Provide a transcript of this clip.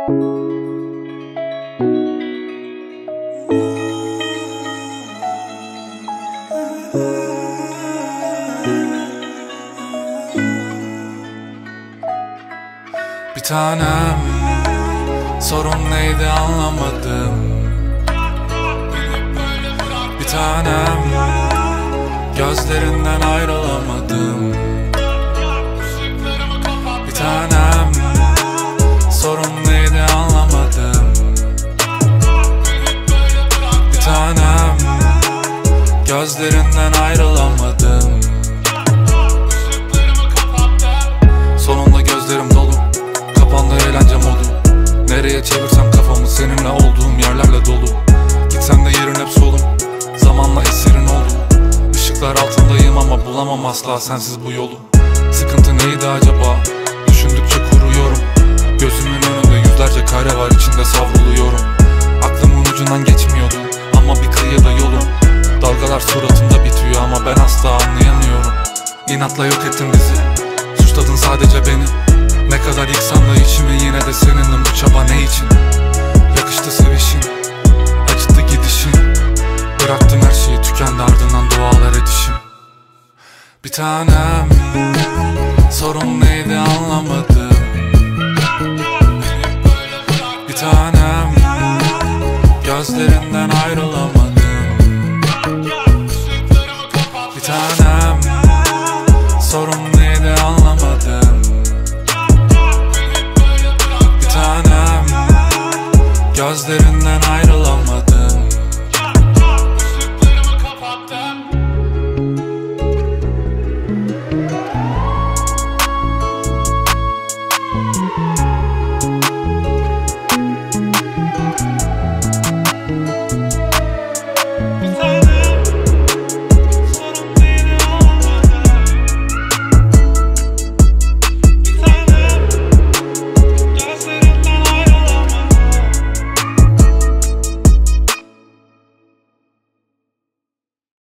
Bir tanem, sorun neydi anlamadım. Bir tanem, gözlerinden ayrılamadım. Bir tanem, sorun neydi anlamadım. Bir tanem, gözlerinden ayrılamadım. Sonunda gözlerim dolu, kapandı eğlence modu. Nereye çevirsem kafamı seninle olduğum yerlerle dolu. Gitsen de yerin hep solum, zamanla esirin oldum. Işıklar altındayım ama bulamam asla sensiz bu yolu. Sıkıntı neydi acaba? Düşündükçe kuruyorum. Gözümün önünde yüzlerce kare var, içinde savruluyorum. Aklımın ucundan geçmiyordu ama bir kıyıda yolum. Dalgalar suratımda bitiyor ama ben asla anlayamıyorum. İnatla yok ettin bizi, suçladın sadece beni. Ne kadar yıksan da içimi, yine de senindim bu çaba ne için? Yakıştı sevişin, acıttı gidişin. Bıraktım her şeyi, tükendi ardından dualar edişim. Bir tanem, sorun neydi anlamadım.